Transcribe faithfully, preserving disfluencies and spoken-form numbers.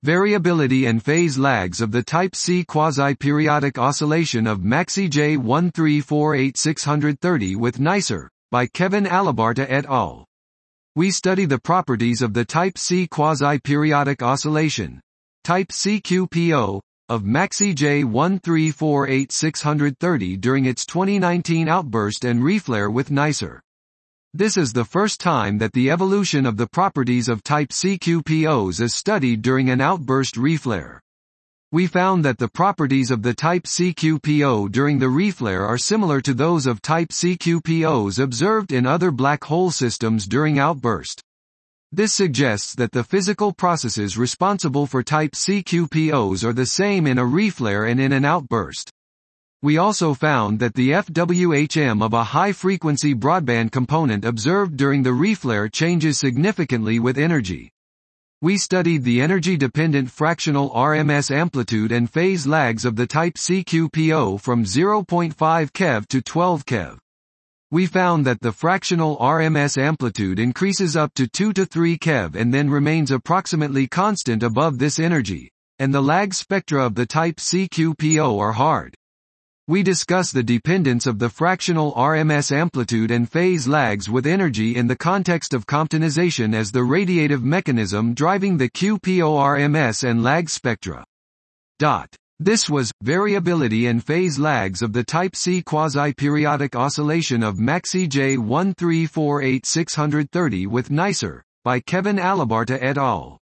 Variability and phase lags of the type C quasi-periodic oscillation of MAXI J one three four eight six three with Neisser, by Kevin Alibarta et al. We study the properties of the type C quasi-periodic oscillation, type C Q P O, of MAXI J one three four eight six three during its twenty nineteen outburst and reflare with Neisser. This is the first time that the evolution of the properties of type C Q P Os is studied during an outburst reflare. We found that the properties of the type C Q P O during the reflare are similar to those of type C Q P Os observed in other black hole systems during outburst. This suggests that the physical processes responsible for type C Q P Os are the same in a reflare and in an outburst. We also found that the F W H M of a high-frequency broadband component observed during the reflare changes significantly with energy. We studied the energy-dependent fractional R M S amplitude and phase lags of the type C Q P O from zero point five keV to twelve keV. We found that the fractional R M S amplitude increases up to two to three keV and then remains approximately constant above this energy, and the lag spectra of the type C Q P O are hard. We discuss the dependence of the fractional R M S amplitude and phase lags with energy in the context of Comptonization as the radiative mechanism driving the Q P O R M S and lag spectra. Dot. This was Variability and Phase Lags of the Type C Quasi-Periodic Oscillation of MAXI J one three four eight six three with Neisser, by Kevin Alibarta et al.